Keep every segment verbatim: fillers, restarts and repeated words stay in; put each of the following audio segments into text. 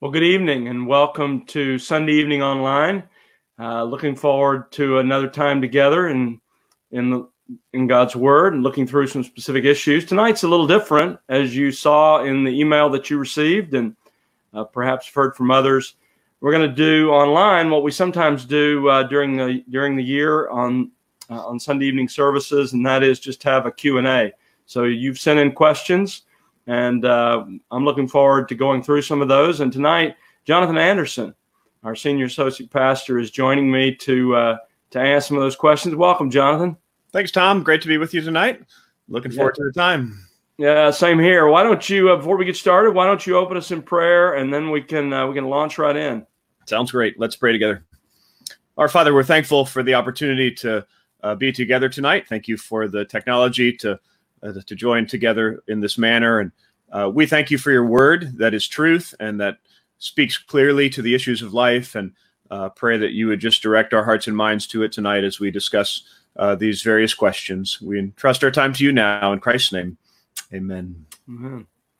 Well, good evening and welcome to Sunday Evening Online. Uh, looking forward to another time together in in the, in God's Word and looking through some specific issues. Tonight's a little different, as you saw in the email that you received and uh, perhaps heard from others. We're going to do online what we sometimes do uh, during the during the year on uh, on Sunday evening services, and that is just have a Q and A. So you've sent in questions. And uh, I'm looking forward to going through some of those. And tonight, Jonathan Anderson, our senior associate pastor, is joining me to uh, to answer some of those questions. Welcome, Jonathan. Thanks, Tom. Great to be with you tonight. Looking forward yeah. to the time. Yeah, same here. Why don't you, uh, before we get started, why don't you open us in prayer, and then we can uh, we can launch right in. Sounds great. Let's pray together. Our Father, we're thankful for the opportunity to uh, be together tonight. Thank you for the technology to. Uh, to join together in this manner. And uh, we thank you for your word that is truth and that speaks clearly to the issues of life, and uh, pray that you would just direct our hearts and minds to it tonight as we discuss uh, these various questions. We entrust our time to you now in Christ's name. Amen. Mm-hmm.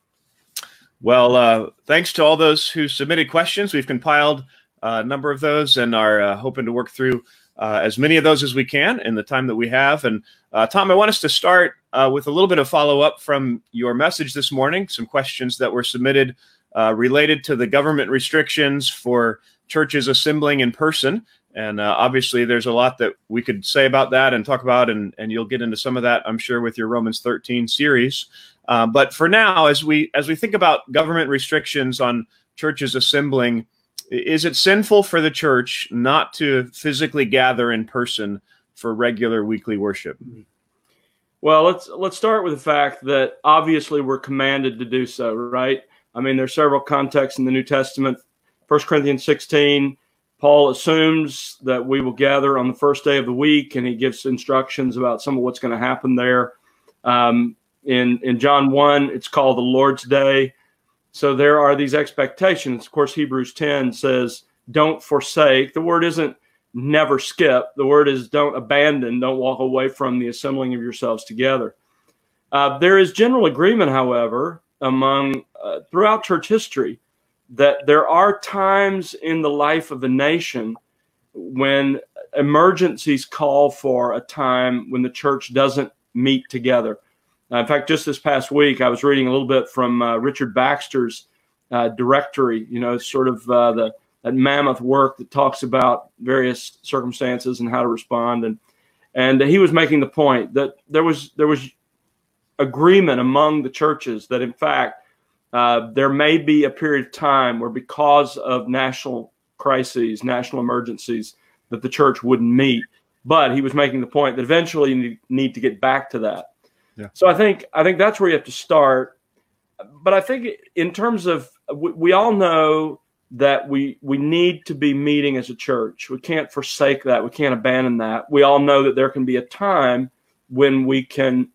Well, uh, thanks to all those who submitted questions. We've compiled a number of those and are uh, hoping to work through Uh, as many of those as we can in the time that we have. And uh, Tom, I want us to start uh, with a little bit of follow-up from your message this morning, some questions that were submitted uh, related to the government restrictions for churches assembling in person. And uh, obviously there's a lot that we could say about that and talk about, and, and you'll get into some of that, I'm sure, with your Romans thirteen series. Uh, but for now, as we as we think about government restrictions on churches assembling, is it sinful for the church not to physically gather in person for regular weekly worship? Well, let's let's start with the fact that obviously we're commanded to do so, right? I mean, there's several contexts in the New Testament. First Corinthians sixteen, Paul assumes that we will gather on the first day of the week, and he gives instructions about some of what's going to happen there. Um, in, in John one, it's called the Lord's Day. So there are these expectations. Of course, Hebrews ten says, don't forsake. The word isn't never skip. The word is don't abandon, don't walk away from the assembling of yourselves together. Uh, there is general agreement, however, among uh, throughout church history that there are times in the life of a nation when emergencies call for a time when the church doesn't meet together. Uh, in fact, just this past week, I was reading a little bit from uh, Richard Baxter's uh, directory, you know, sort of uh, the that mammoth work that talks about various circumstances and how to respond. And and he was making the point that there was there was agreement among the churches that, in fact, uh, there may be a period of time where, because of national crises, national emergencies, that the church wouldn't meet. But he was making the point that eventually you need to get back to that. Yeah. So I think I think that's where you have to start. But I think in terms of, we, we all know that we we need to be meeting as a church. We can't forsake that. We can't abandon that. We all know that there can be a time when we can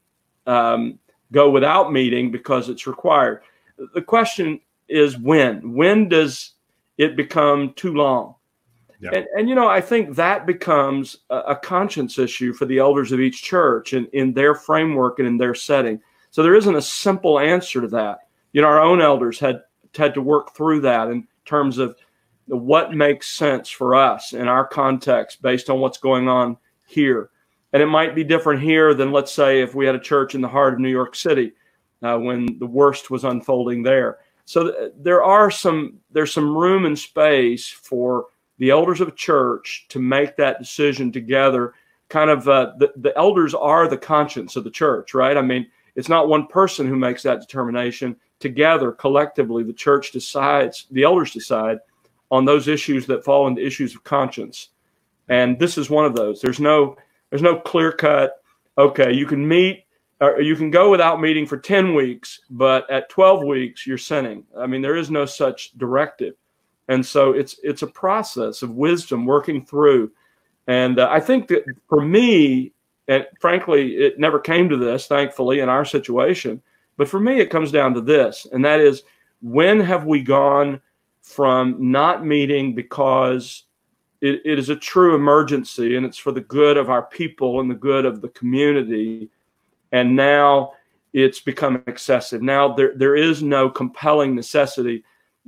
um, go without meeting because it's required. The question is when. When does it become too long? Yeah. And, and, you know, I think that becomes a, a conscience issue for the elders of each church and in their framework and in their setting. So there isn't a simple answer to that. You know, our own elders had had to work through that in terms of what makes sense for us in our context based on what's going on here. And it might be different here than, let's say, if we had a church in the heart of New York City uh, when the worst was unfolding there. So th- there are some there's some room and space for the elders of a church to make that decision together. Kind of uh, the, the elders are the conscience of the church, right? I mean, it's not one person who makes that determination. Together, collectively, the church decides, the elders decide on those issues that fall into issues of conscience. And this is one of those. There's no, there's no clear cut, okay, you can meet, or you can go without meeting for ten weeks, but at twelve weeks, you're sinning. I mean, there is no such directive. And so it's it's a process of wisdom working through. And uh, I think that for me, and frankly, it never came to this, thankfully, in our situation. But for me, it comes down to this, and that is, when have we gone from not meeting because it, it is a true emergency and it's for the good of our people and the good of the community, and now it's become excessive. Now there there is no compelling necessity.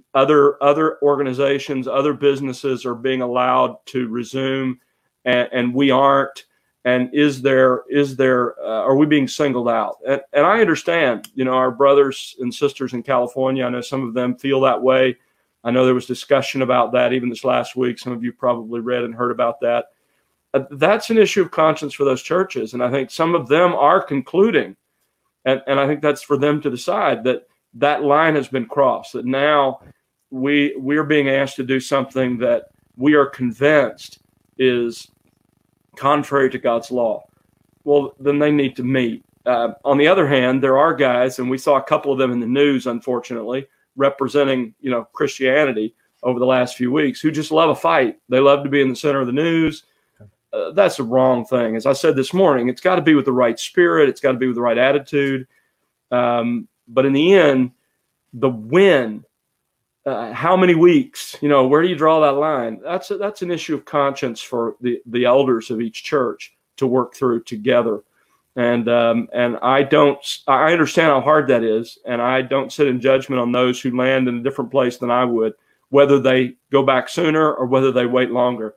other other organizations, other businesses are being allowed to resume, and, and we aren't. And is there is there uh, are we being singled out? And, and I understand, you know, our brothers and sisters in California. I know some of them feel that way. I know there was discussion about that even this last week. Some of you probably read and heard about that. Uh, that's an issue of conscience for those churches, and I think some of them are concluding, and and I think that's for them to decide that that line has been crossed. That now we we're being asked to do something that we are convinced is contrary to God's law. Well, then they need to meet. Uh, on the other hand, there are guys, and we saw a couple of them in the news, unfortunately, representing, you know, Christianity over the last few weeks, who just love a fight. They love to be in the center of the news. Uh, that's a wrong thing. As I said this morning, it's got to be with the right spirit. It's got to be with the right attitude. Um, but in the end, the win, uh, how many weeks, you know, where do you draw that line? That's a, that's an issue of conscience for the, the elders of each church to work through together. And um, and I don't, I understand how hard that is, and I don't sit in judgment on those who land in a different place than I would, whether they go back sooner or whether they wait longer.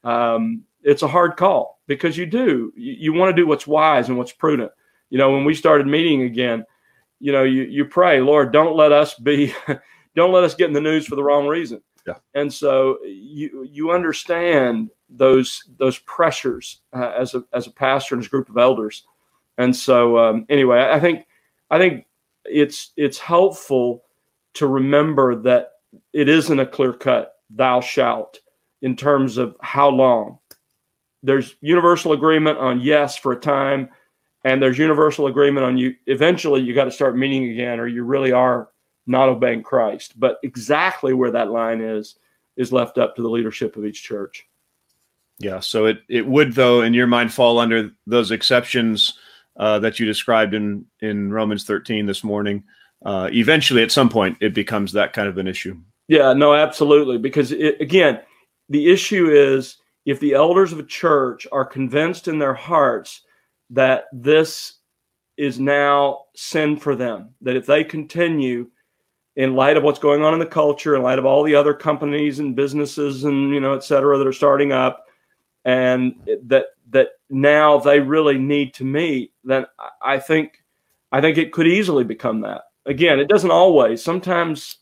Um, it's a hard call, because you do, you, you want to do what's wise and what's prudent. You know, when we started meeting again, you know, you, you pray, Lord, don't let us be, don't let us get in the news for the wrong reason. Yeah. And so you you understand those those pressures uh, as a as a pastor and as a group of elders. And so um, anyway, I think I think it's it's helpful to remember that it isn't a clear cut thou shalt in terms of how long. There's universal agreement on yes for a time, and there's universal agreement on you. Eventually, you got to start meeting again, or you really are not obeying Christ. But exactly where that line is is left up to the leadership of each church. Yeah. So it it would, though, in your mind, fall under those exceptions Uh, that you described in, in Romans thirteen this morning. Uh, eventually, at some point, it becomes that kind of an issue. Yeah, no, absolutely. Because, it, again, the issue is if the elders of a church are convinced in their hearts that this is now sin for them, that if they continue in light of what's going on in the culture, in light of all the other companies and businesses and, you know, et cetera, that are starting up, and that that now they really need to meet, then I think I think it could easily become that. Again, it doesn't always. Sometimes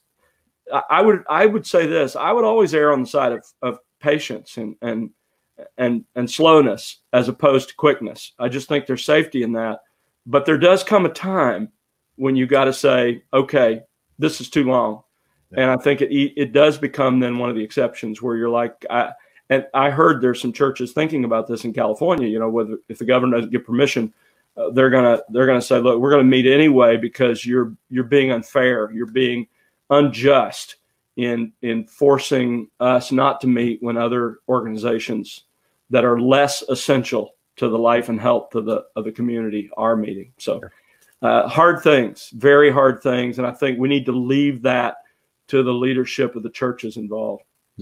I would I would say this. I would always err on the side of, of patience and and and and slowness as opposed to quickness. I just think there's safety in that. But there does come a time when you got to say, okay, this is too long. Yeah. And I think it it does become then one of the exceptions where you're like, I, and I heard there's some churches thinking about this in California. You know, whether if the governor doesn't give permission, uh, they're gonna they're gonna say, look, we're gonna meet anyway because you're you're being unfair, you're being unjust in in forcing us not to meet when other organizations that are less essential to the life and health of the of the community are meeting. So uh, hard things, very hard things, and I think we need to leave that to the leadership of the churches involved.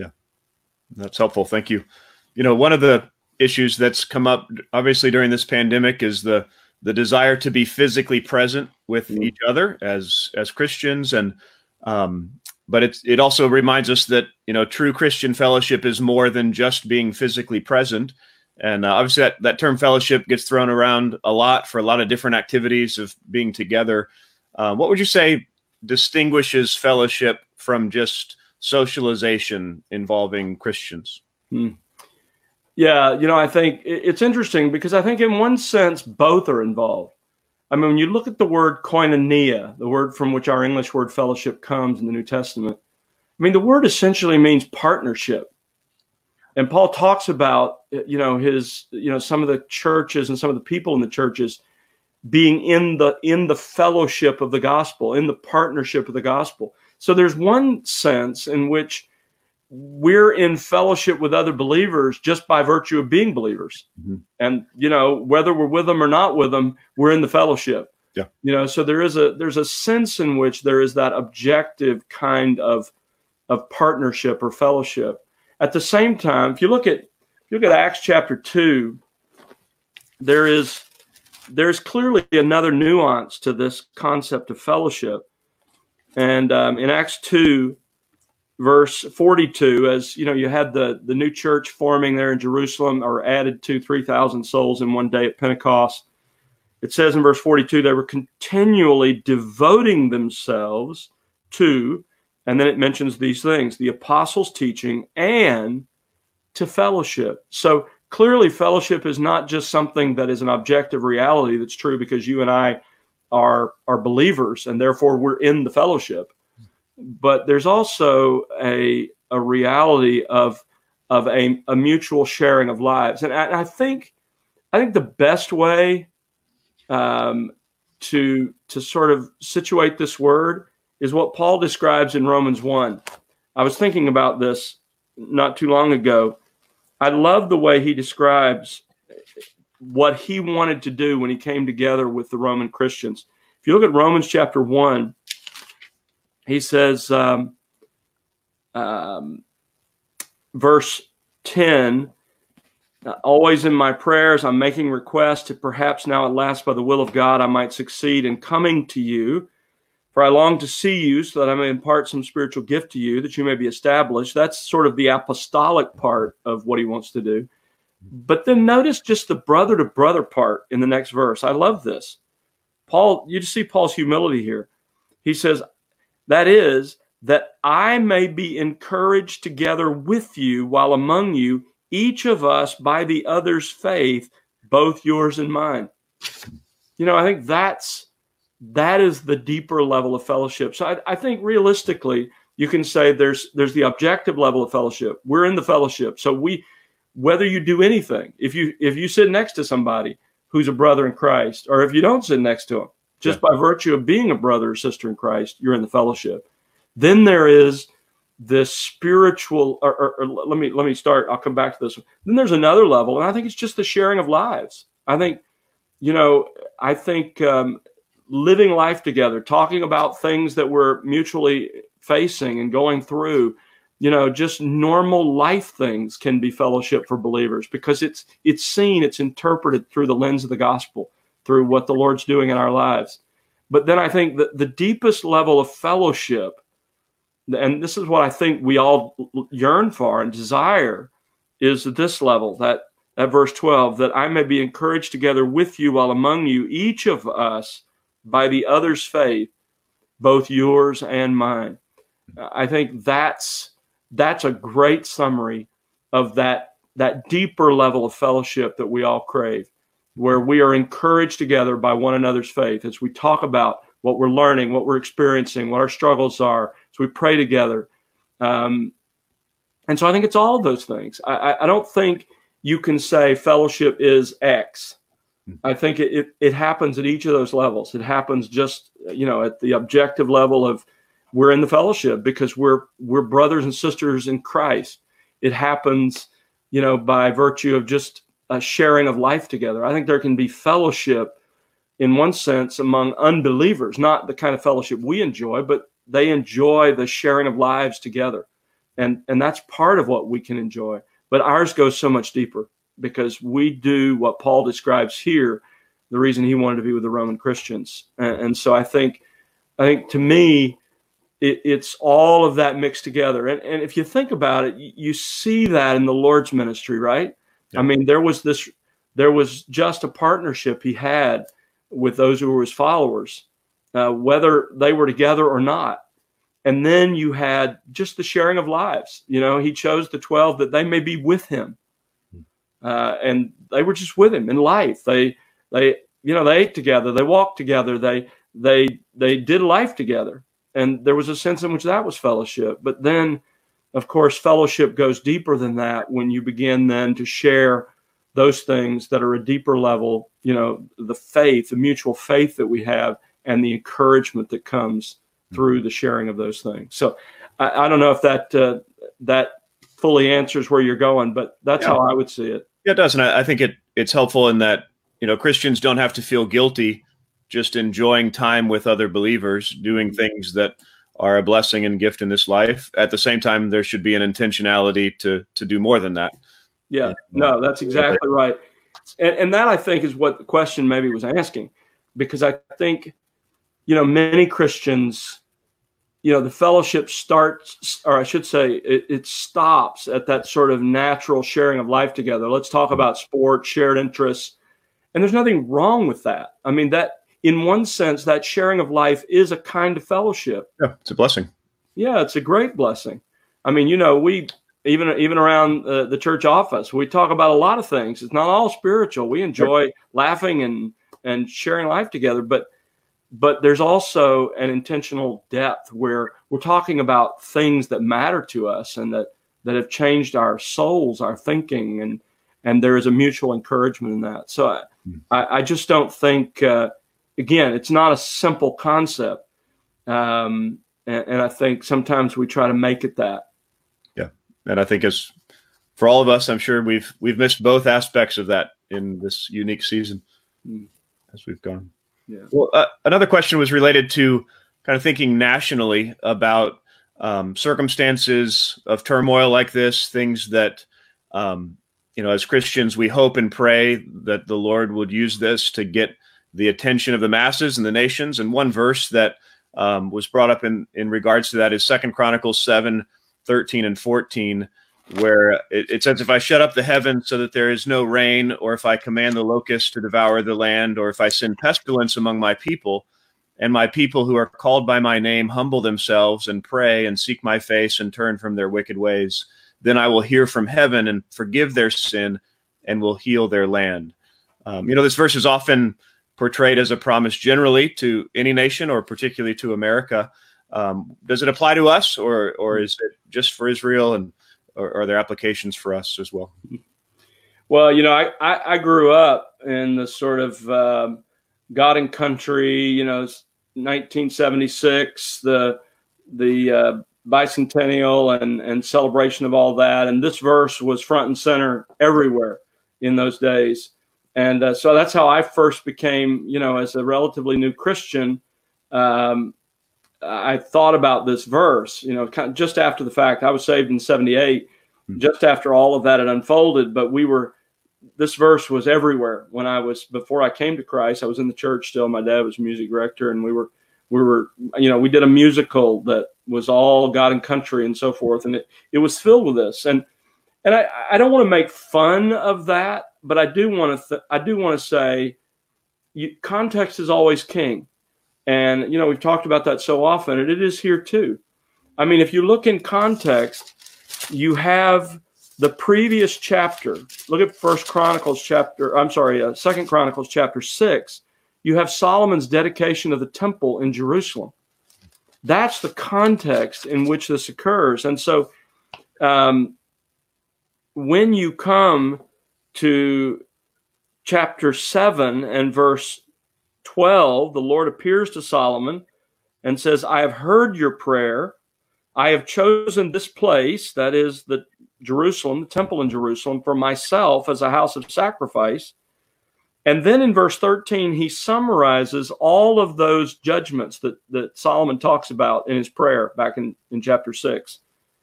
That's helpful. Thank you. You know, one of the issues that's come up obviously during this pandemic is the the desire to be physically present with mm-hmm. each other as as Christians, and um, but it's it also reminds us that, you know, true Christian fellowship is more than just being physically present. And uh, obviously that that term fellowship gets thrown around a lot for a lot of different activities of being together. Uh, what would you say distinguishes fellowship from just socialization involving Christians? Hmm. Yeah, you know, I think it's interesting because I think in one sense, both are involved. I mean, when you look at the word koinonia, the word from which our English word fellowship comes in the New Testament, I mean, the word essentially means partnership. And Paul talks about, you know, his, you know, some of the churches and some of the people in the churches being in the, in the fellowship of the gospel, in the partnership of the gospel. So there's one sense in which we're in fellowship with other believers just by virtue of being believers. Mm-hmm. And, you know, whether we're with them or not with them, we're in the fellowship. Yeah. You know, so there is a, there's a sense in which there is that objective kind of, of partnership or fellowship. At the same time, if you look at, if you look at Acts chapter two, there is, there's clearly another nuance to this concept of fellowship. And um, in Acts two, verse forty-two, as you know, you had the, the new church forming there in Jerusalem, or added to three thousand souls in one day at Pentecost. It says in verse forty-two, they were continually devoting themselves to, and then it mentions these things, the apostles' teaching and to fellowship. So clearly fellowship is not just something that is an objective reality that's true because you and I are, are believers and therefore we're in the fellowship. But there's also a, a reality of, of a, a mutual sharing of lives. And I, I think I think the best way um, to, to sort of situate this word is what Paul describes in Romans one. I was thinking about this not too long ago. I love the way he describes what he wanted to do when he came together with the Roman Christians. If you look at Romans chapter one, he says, um, um, verse ten, always in my prayers, I'm making requests to perhaps now at last by the will of God, I might succeed in coming to you. For I long to see you so that I may impart some spiritual gift to you, that you may be established. That's sort of the apostolic part of what he wants to do. But then notice just the brother to brother part in the next verse. I love this. Paul, you just see Paul's humility here. He says, that is, that I may be encouraged together with you while among you, each of us by the other's faith, both yours and mine. You know, I think that's, that is the deeper level of fellowship. So I, I think realistically, you can say there's there's the objective level of fellowship. We're in the fellowship. So we, whether you do anything, if you if you sit next to somebody who's a brother in Christ, or if you don't sit next to them, just yeah. by virtue of being a brother or sister in Christ, you're in the fellowship. Then there is this spiritual, or, or, or let me let me start. I'll come back to this one. Then there's another level, and I think it's just the sharing of lives. I think, you know, I think. Um, living life together, talking about things that we're mutually facing and going through, you know, just normal life things can be fellowship for believers because it's it's seen, it's interpreted through the lens of the gospel, through what the Lord's doing in our lives. But then I think that the deepest level of fellowship, and this is what I think we all yearn for and desire, is this level, that, that verse twelve, that I may be encouraged together with you while among you, each of us, by the other's faith, both yours and mine. I think that's that's a great summary of that, that deeper level of fellowship that we all crave, where we are encouraged together by one another's faith as we talk about what we're learning, what we're experiencing, what our struggles are, as we pray together. Um, and so I think it's all of those things. I, I don't think you can say fellowship is X. I think it, it, it happens at each of those levels. It happens just, you know, at the objective level of we're in the fellowship because we're we're brothers and sisters in Christ. It happens, you know, by virtue of just a sharing of life together. I think there can be fellowship in one sense among unbelievers, not the kind of fellowship we enjoy, but they enjoy the sharing of lives together. And, and that's part of what we can enjoy. But ours goes so much deeper, because we do what Paul describes here, the reason he wanted to be with the Roman Christians. And, and so I think, I think to me, it, it's all of that mixed together. And, and if you think about it, you, you see that in the Lord's ministry, right? Yeah. I mean, there was this, there was just a partnership he had with those who were his followers, uh, whether they were together or not. And then you had just the sharing of lives. You know, he chose the twelve that they may be with him. Uh, and they were just with him in life. They, they, you know, they ate together, they walked together, they, they, they did life together. And there was a sense in which that was fellowship. But then, of course, fellowship goes deeper than that when you begin then to share those things that are a deeper level, you know, the faith, the mutual faith that we have, and the encouragement that comes through the sharing of those things. So I, I don't know if that, uh, that fully answers where you're going, but that's yeah. how I would see it. Yeah, it does. And I, I think it it's helpful in that, you know, Christians don't have to feel guilty just enjoying time with other believers, doing things that are a blessing and gift in this life. At the same time, there should be an intentionality to to do more than that. Yeah, no, that's exactly right. And, and that, I think, is what the question maybe was asking, because I think, you know, many Christians you know, the fellowship starts, or I should say, it, it stops at that sort of natural sharing of life together. Let's talk about sports, shared interests. And there's nothing wrong with that. I mean, that in one sense, that sharing of life is a kind of fellowship. Yeah, it's a blessing. Yeah, it's a great blessing. I mean, you know, we even even around uh, the church office, we talk about a lot of things. It's not all spiritual. We enjoy right. laughing and and sharing life together, but but there's also an intentional depth where we're talking about things that matter to us and that that have changed our souls, our thinking, and and there is a mutual encouragement in that. So I, mm. I, I just don't think, uh, again, it's not a simple concept. Um, and, and I think sometimes we try to make it that. Yeah. And I think as for all of us, I'm sure we've, we've missed both aspects of that in this unique season mm. as we've gone. Yeah. Well, uh, another question was related to kind of thinking nationally about um, circumstances of turmoil like this, things that, um, you know, as Christians, we hope and pray that the Lord would use this to get the attention of the masses and the nations. And one verse that um, was brought up in, in regards to that is Second Chronicles seven, thirteen and fourteen, where it, it says, if I shut up the heavens so that there is no rain, or if I command the locusts to devour the land, or if I send pestilence among my people, and my people who are called by my name humble themselves and pray and seek my face and turn from their wicked ways, then I will hear from heaven and forgive their sin and will heal their land. Um, you know, this verse is often portrayed as a promise generally to any nation or particularly to America. Um, does it apply to us, or or is it just for Israel, and or are there applications for us as well? Well, you know, I, I, I grew up in the sort of um, God and country, you know, nineteen seventy-six, the the uh, bicentennial and, and celebration of all that. And this verse was front and center everywhere in those days. And uh, so that's how I first became, you know, as a relatively new Christian, um, I thought about this verse, you know, kind of just after the fact. I was saved in seventy-eight, mm-hmm. just after all of that had unfolded. But we were, this verse was everywhere when I was, before I came to Christ. I was in the church still. My dad was a music director, and we were, we were, you know, we did a musical that was all God and country and so forth. And it, it was filled with this. And, and I, I don't want to make fun of that, but I do want to, th- I do want to say you, context is always king. And, you know, we've talked about that so often, and it is here too. I mean, if you look in context, you have the previous chapter. Look at First Chronicles chapter, I'm sorry, uh, Second Chronicles chapter six. You have Solomon's dedication of the temple in Jerusalem. That's the context in which this occurs. And so um, when you come to chapter seven and verse twelve, the Lord appears to Solomon and says, I have heard your prayer. I have chosen this place, that is the Jerusalem, the temple in Jerusalem, for myself as a house of sacrifice. And then in verse thirteen, he summarizes all of those judgments that, that Solomon talks about in his prayer back in, in chapter six.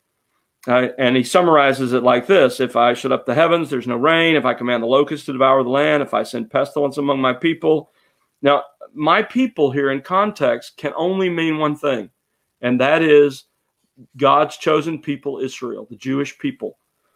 Uh, and he summarizes it like this: if I shut up the heavens, there's no rain. If I command the locusts to devour the land, if I send pestilence among my people. Now, my people here in context can only mean one thing, and that is God's chosen people, Israel, the Jewish people.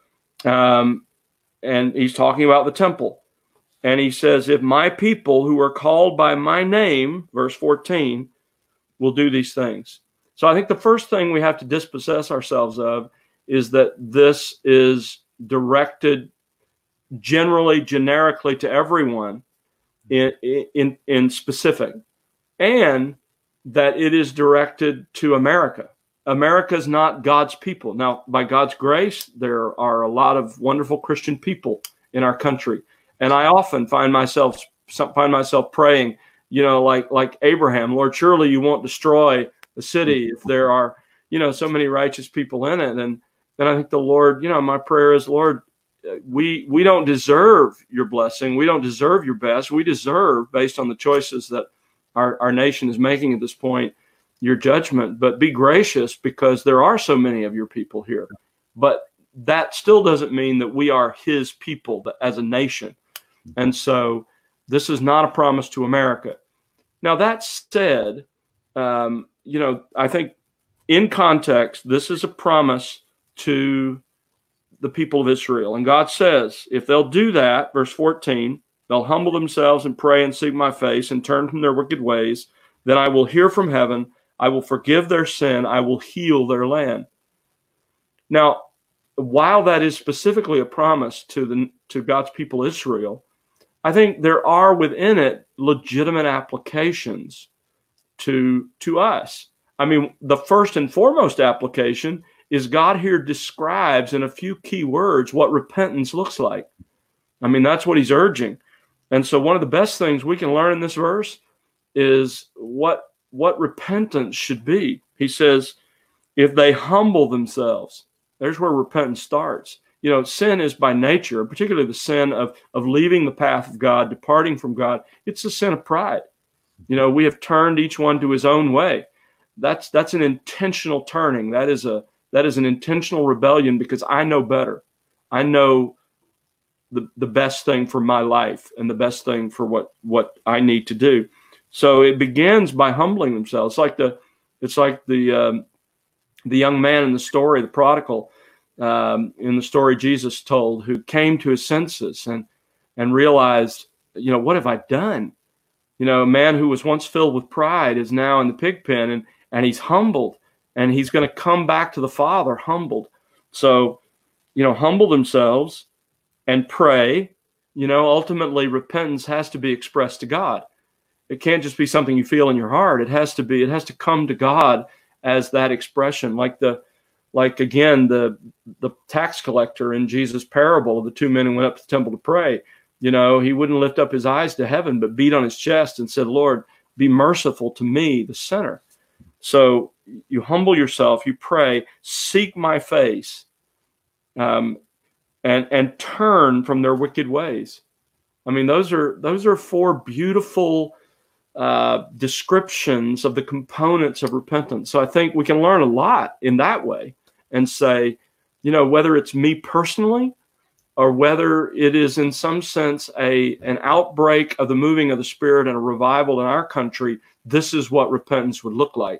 Um, and he's talking about the temple. And he says, if my people who are called by my name, verse fourteen, will do these things. So I think the first thing we have to dispossess ourselves of is that this is directed generally, generically to everyone in, in, in specific, and that it is directed to America. America is not God's people. Now, by God's grace, there are a lot of wonderful Christian people in our country. And I often find myself find myself praying, you know, like like Abraham, Lord, surely you won't destroy the city if there are, you know, so many righteous people in it. And and I think the Lord, you know, my prayer is, Lord, we we don't deserve your blessing. We don't deserve your best. We deserve, based on the choices that our, our nation is making at this point, your judgment. But be gracious, because there are so many of your people here. But that still doesn't mean that we are his people as a nation. And so this is not a promise to America. Now, that said, um, you know, I think in context, this is a promise to the people of Israel. And God says, if they'll do that, verse fourteen, they'll humble themselves and pray and seek my face and turn from their wicked ways, then I will hear from heaven, I will forgive their sin, I will heal their land. Now, while that is specifically a promise to the to God's people Israel, I think there are within it legitimate applications to to us. I mean, the first and foremost application is God here describes in a few key words what repentance looks like. I mean, that's what he's urging. And so one of the best things we can learn in this verse is what what repentance should be. He says, if they humble themselves, there's where repentance starts. You know, sin is by nature, particularly the sin of, of leaving the path of God, departing from God. It's a sin of pride. You know, we have turned each one to his own way. That's that's an intentional turning. That is a that is an intentional rebellion because I know better. I know the the best thing for my life and the best thing for what what I need to do. So it begins by humbling themselves. It's like the it's like the um, the young man in the story, the prodigal, um, in the story Jesus told, who came to his senses and and realized, you know, what have I done? You know, a man who was once filled with pride is now in the pig pen, and and he's humbled, and he's going to come back to the Father humbled. So, you know, humble themselves and pray. You know, ultimately, repentance has to be expressed to God. It can't just be something you feel in your heart. It has to be. It has to come to God as that expression, like the, like again the the tax collector in Jesus' parable of the two men who went up to the temple to pray. You know, he wouldn't lift up his eyes to heaven, but beat on his chest and said, "Lord, be merciful to me, the sinner." So you humble yourself, you pray, seek my face, um, and and turn from their wicked ways. I mean, those are those are four beautiful uh, descriptions of the components of repentance. So I think we can learn a lot in that way and say, you know, whether it's me personally, or whether it is in some sense a an outbreak of the moving of the Spirit and a revival in our country, this is what repentance would look like.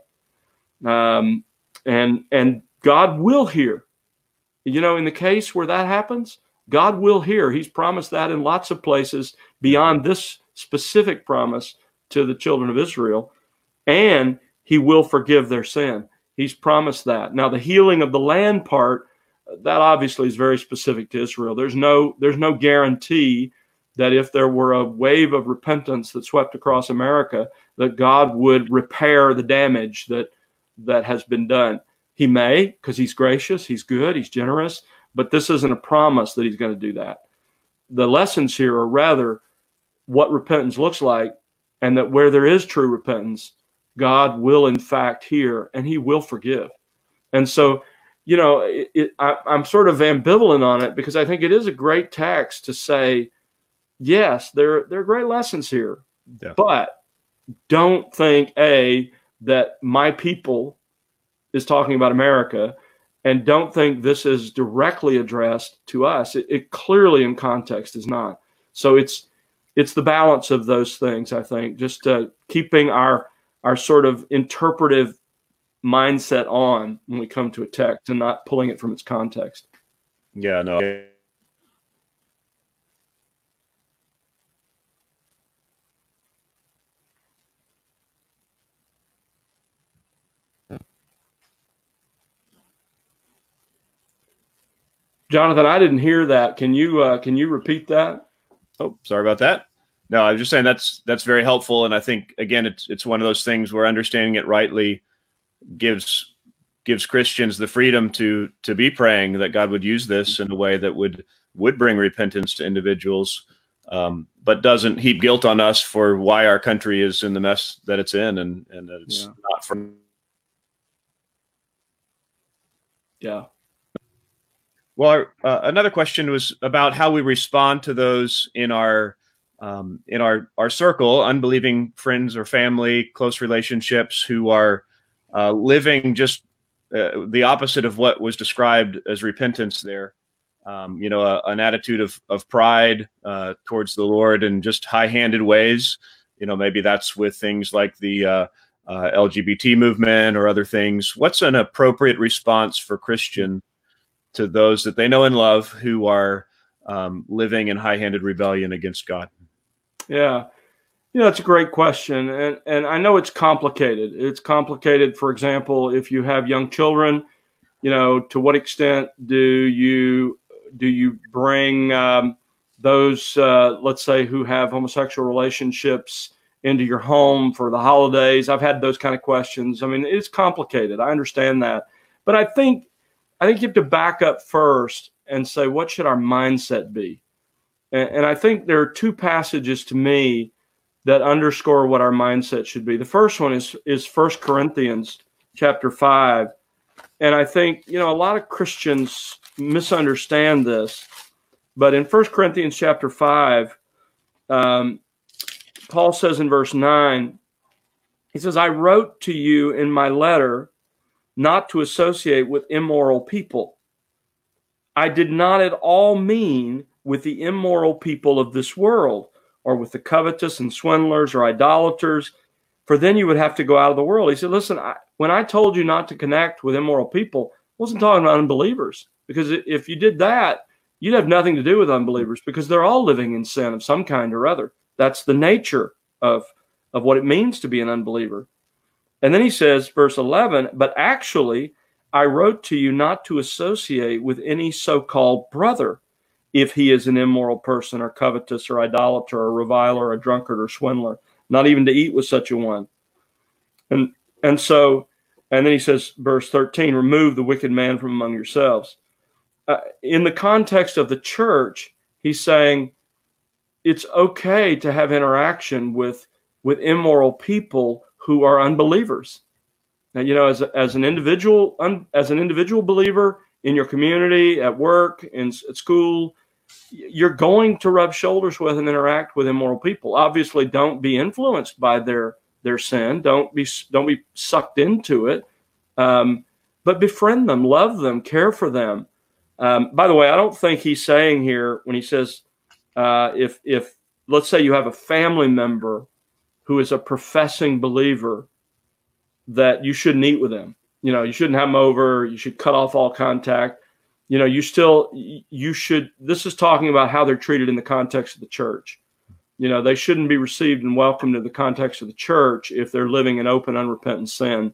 Um, and and God will hear. You know, in the case where that happens, God will hear. He's promised that in lots of places beyond this specific promise to the children of Israel. And he will forgive their sin. He's promised that. Now, the healing of the land part, that obviously is very specific to Israel. There's no, there's no guarantee that if there were a wave of repentance that swept across America, that God would repair the damage that that has been done. He may, because he's gracious, he's good, he's generous, but this isn't a promise that he's going to do that. The lessons here are rather what repentance looks like, and that where there is true repentance, God will in fact hear and he will forgive. And so, you know, it, it, I, I'm sort of ambivalent on it because I think it is a great text to say, yes, there, there are great lessons here, yeah. But don't think, A, that my people is talking about America, and don't think this is directly addressed to us. It, it clearly in context is not. So it's it's the balance of those things, I think, just uh, keeping our our sort of interpretive mindset on when we come to a text and not pulling it from its context. Yeah, no. Jonathan, I didn't hear that. Can you uh, can you repeat that? Oh, sorry about that. No, I was just saying that's that's very helpful, and I think again it's it's one of those things where understanding it rightly gives gives Christians the freedom to to be praying that God would use this in a way that would would bring repentance to individuals, um, but doesn't heap guilt on us for why our country is in the mess that it's in, and and that it's yeah. not from. Yeah. Well, uh, another question was about how we respond to those in our um, in our our circle, unbelieving friends or family, close relationships who are uh, living just uh, the opposite of what was described as repentance there. Um, you know, a, an attitude of of pride uh, towards the Lord and just high-handed ways. You know, maybe that's with things like the uh, uh, L G B T movement or other things. What's an appropriate response for Christian to those that they know and love who are um, living in high-handed rebellion against God? Yeah. You know, it's a great question. And, and I know it's complicated. It's complicated, for example, if you have young children, you know, to what extent do you do you bring um, those, uh, let's say, who have homosexual relationships into your home for the holidays? I've had those kind of questions. I mean, it's complicated. I understand that. But I think I think you have to back up first and say, what should our mindset be? And, and I think there are two passages to me that underscore what our mindset should be. The first one is is First Corinthians chapter five. And I think, you know, a lot of Christians misunderstand this. But in First Corinthians chapter five, um, Paul says in verse nine, he says, I wrote to you in my letter not to associate with immoral people. I did not at all mean with the immoral people of this world, or with the covetous and swindlers or idolaters, for then you would have to go out of the world. He said, listen, I, when I told you not to connect with immoral people, I wasn't talking about unbelievers, because if you did that, you'd have nothing to do with unbelievers, because they're all living in sin of some kind or other. That's the nature of, of what it means to be an unbeliever. And then he says, verse eleven, but actually, I wrote to you not to associate with any so-called brother if he is an immoral person or covetous or idolater or reviler or a drunkard or swindler, not even to eat with such a one. And and so, and then he says, verse thirteen, remove the wicked man from among yourselves. Uh, in the context of the church, he's saying it's okay to have interaction with, with immoral people who are unbelievers. Now, you know, as, a, as an individual, un, as an individual believer in your community, at work, in at school, you're going to rub shoulders with and interact with immoral people. Obviously, don't be influenced by their their sin. Don't be don't be sucked into it. Um, but befriend them, love them, care for them. Um, by the way, I don't think he's saying here when he says uh, if if let's say you have a family member who is a professing believer, that you shouldn't eat with them. You know, you shouldn't have them over. You should cut off all contact. You know, you still, you should, this is talking about how they're treated in the context of the church. You know, they shouldn't be received and welcomed in the context of the church if they're living in open, unrepentant sin.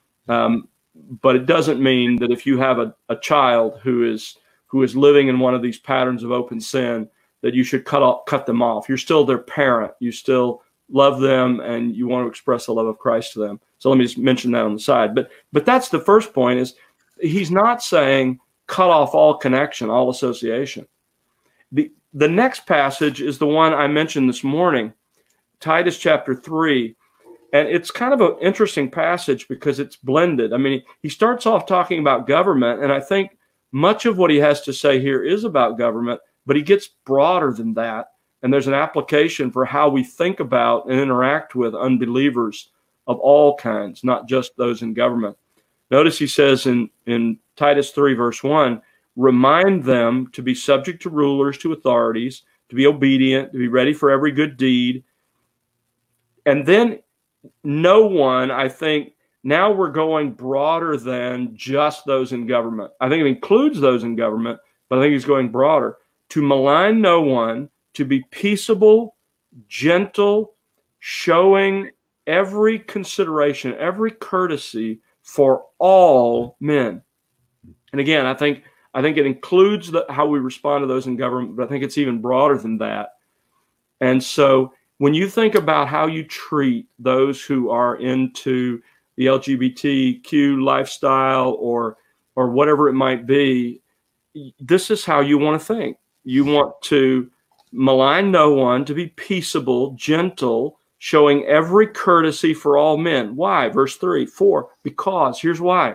Um, but it doesn't mean that if you have a, a child who is, who is living in one of these patterns of open sin, that you should cut off, cut them off. You're still their parent. You still love them and you want to express the love of Christ to them. So let me just mention that on the side. But, but that's the first point, is he's not saying cut off all connection, all association. The, the next passage is the one I mentioned this morning, Titus chapter three. And it's kind of an interesting passage because it's blended. I mean, he starts off talking about government, and I think much of what he has to say here is about government, but he gets broader than that. And there's an application for how we think about and interact with unbelievers of all kinds, not just those in government. Notice he says in, in Titus three, verse one, remind them to be subject to rulers, to authorities, to be obedient, to be ready for every good deed. And then no one, I think, now we're going broader than just those in government. I think it includes those in government, but I think he's going broader. To malign no one, to be peaceable, gentle, showing every consideration, every courtesy for all men. And again, I think I think it includes the, how we respond to those in government, but I think it's even broader than that. And so when you think about how you treat those who are into the L G B T Q lifestyle or or whatever it might be, this is how you want to think. You want to malign no one, to be peaceable, gentle, showing every courtesy for all men. Why? Verse three, four, because, here's why.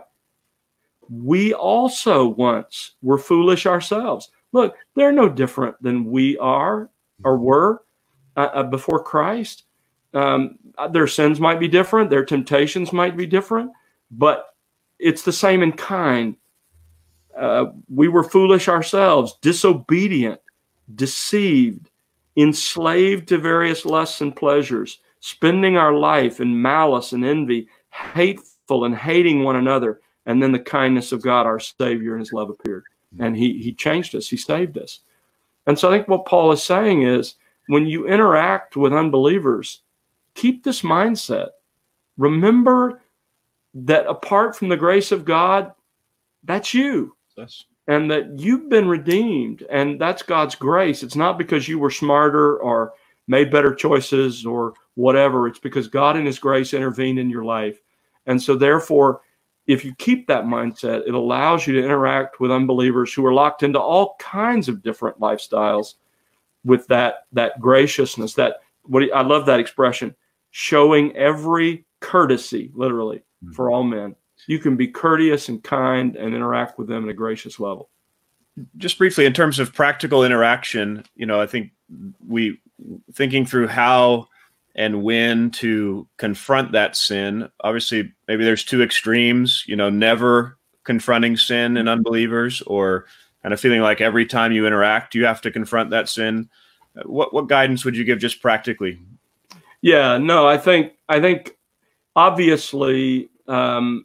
We also once were foolish ourselves. Look, they're no different than we are or were uh, before Christ. Um, their sins might be different. Their temptations might be different, but it's the same in kind. Uh, we were foolish ourselves, disobedient, deceived, enslaved to various lusts and pleasures, spending our life in malice and envy, hateful and hating one another. And then the kindness of God, our Savior, and his love appeared. And he, he changed us. He saved us. And so I think what Paul is saying is, when you interact with unbelievers, keep this mindset. Remember that apart from the grace of God, that's you. Yes. And that you've been redeemed. And that's God's grace. It's not because you were smarter or made better choices or whatever. It's because God in his grace intervened in your life. And so therefore, if you keep that mindset, it allows you to interact with unbelievers who are locked into all kinds of different lifestyles with that, that graciousness, that, what I love that expression, showing every courtesy, literally, mm-hmm. for all men. You can be courteous and kind and interact with them at a gracious level. Just briefly, in terms of practical interaction, you know, I think we, thinking through how and when to confront that sin. Obviously, maybe there's two extremes, you know, never confronting sin in unbelievers, or kind of feeling like every time you interact, you have to confront that sin. What what guidance would you give just practically? Yeah, no, I think, I think obviously um,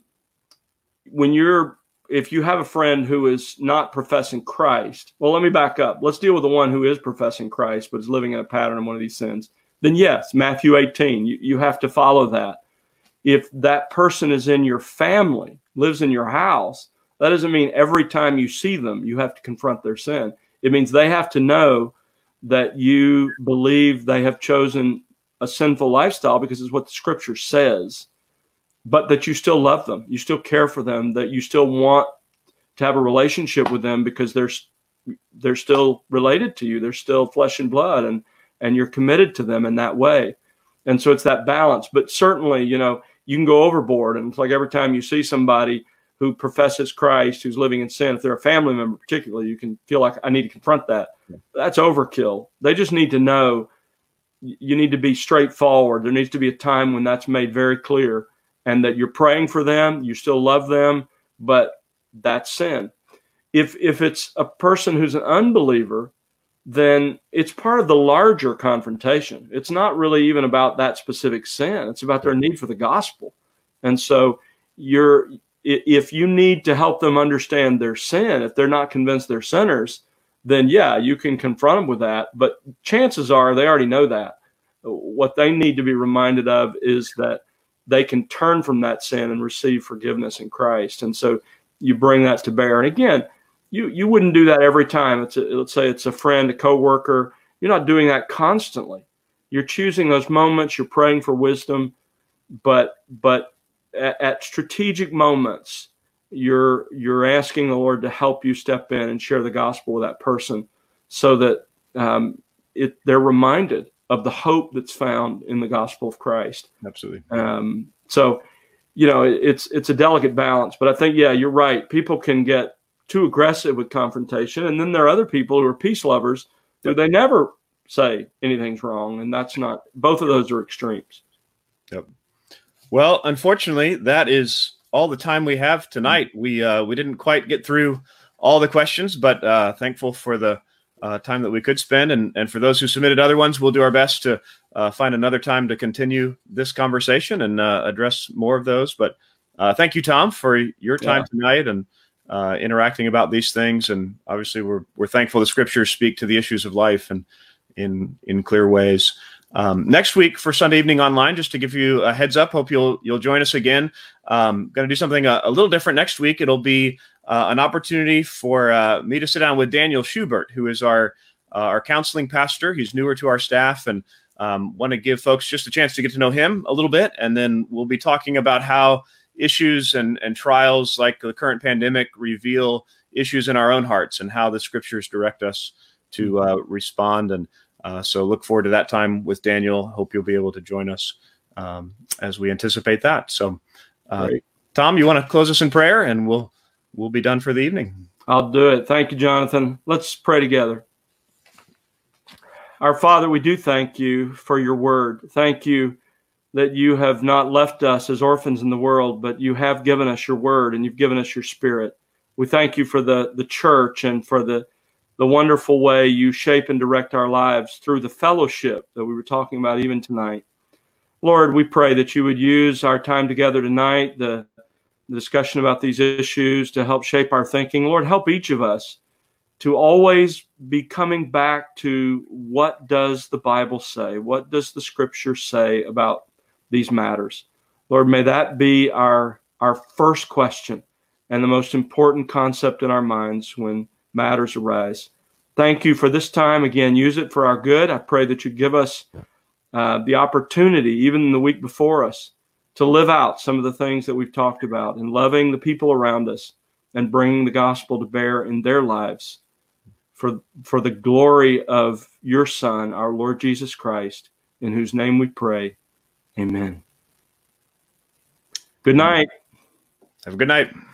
when you're, if you have a friend who is not professing Christ, well, let me back up. Let's deal with the one who is professing Christ, but is living in a pattern of one of these sins. Then yes, Matthew eighteen, you, you have to follow that. If that person is in your family, lives in your house, that doesn't mean every time you see them, you have to confront their sin. It means they have to know that you believe they have chosen a sinful lifestyle because it's what the scripture says, but that you still love them, you still care for them, that you still want to have a relationship with them because they're, they're still related to you. They're still flesh and blood, and and you're committed to them in that way. And so it's that balance. But certainly, you know, you can go overboard. And it's like every time you see somebody who professes Christ, who's living in sin, if they're a family member particularly, you can feel like, I need to confront that. Yeah. That's overkill. They just need to know, you need to be straightforward. There needs to be a time when that's made very clear, and that you're praying for them, you still love them, but that's sin. If, if it's a person who's an unbeliever, then it's part of the larger confrontation. It's not really even about that specific sin. It's about their need for the gospel. And so you're, if you need to help them understand their sin, if they're not convinced they're sinners, then yeah, you can confront them with that. But chances are they already know that. What they need to be reminded of is that they can turn from that sin and receive forgiveness in Christ. And so you bring that to bear. And again, You you wouldn't do that every time. It's a, let's say it's a friend, a coworker. You're not doing that constantly. You're choosing those moments. You're praying for wisdom, but but at, at strategic moments, you're you're asking the Lord to help you step in and share the gospel with that person, so that um, it they're reminded of the hope that's found in the gospel of Christ. Absolutely. Um, so, you know, it, it's it's a delicate balance, but I think yeah, you're right. People can get too aggressive with confrontation, and then there are other people who are peace lovers who they never say anything's wrong, and that's not. Both of those are extremes. Yep. Well, unfortunately, that is all the time we have tonight. We uh, we didn't quite get through all the questions, but uh, thankful for the uh, time that we could spend, and and for those who submitted other ones, we'll do our best to uh, find another time to continue this conversation and uh, address more of those. But uh, thank you, Tom, for your time yeah. tonight and. Uh, interacting about these things, and obviously we're we're thankful the scriptures speak to the issues of life and in in clear ways. Um, next week for Sunday Evening Online, just to give you a heads up, hope you'll you'll join us again. Um, going to do something a, a little different next week. It'll be uh, an opportunity for uh, me to sit down with Daniel Schubert, who is our uh, our counseling pastor. He's newer to our staff, and um, want to give folks just a chance to get to know him a little bit, and then we'll be talking about how issues and, and trials like the current pandemic reveal issues in our own hearts, and how the scriptures direct us to uh, respond. And uh, so look forward to that time with Daniel. Hope you'll be able to join us um, as we anticipate that. So uh, Tom, you want to close us in prayer, and we'll, we'll be done for the evening. I'll do it. Thank you, Jonathan. Let's pray together. Our Father, we do thank you for your word. Thank you that you have not left us as orphans in the world, but you have given us your word, and you've given us your spirit. We thank you for the, the church, and for the, the wonderful way you shape and direct our lives through the fellowship that we were talking about even tonight. Lord, we pray that you would use our time together tonight, the, the discussion about these issues, to help shape our thinking. Lord, help each of us to always be coming back to what does the Bible say? What does the Scripture say about these matters? Lord, may that be our, our first question and the most important concept in our minds when matters arise. Thank you for this time. Again, use it for our good. I pray that you give us uh, the opportunity, even in the week before us, to live out some of the things that we've talked about and loving the people around us and bringing the gospel to bear in their lives for, for the glory of your Son, our Lord Jesus Christ, in whose name we pray. Amen. Good night. Have a good night.